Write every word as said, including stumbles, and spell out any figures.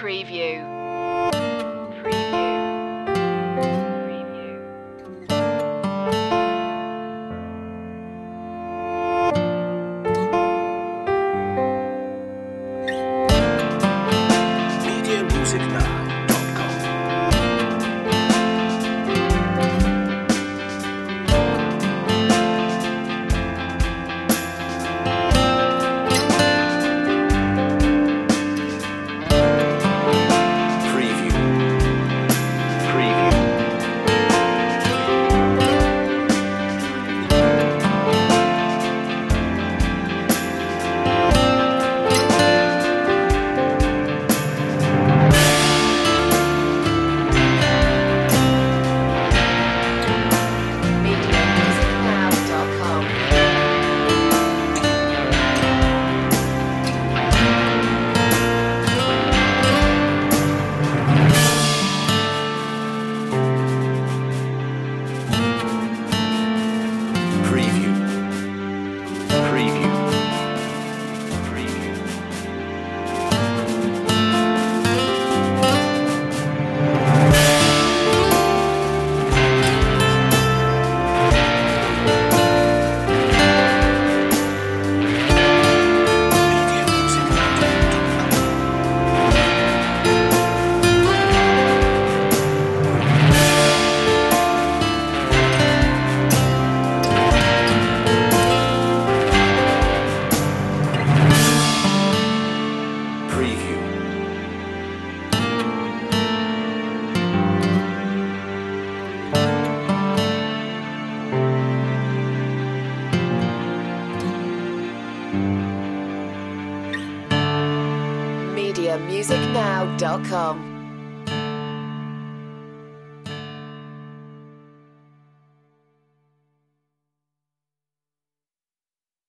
Preview. Preview. Preview. media music now dot com. Preview. Preview. media music now dot com. Preview. Preview. Preview. media music now dot com. Preview. media music now dot com.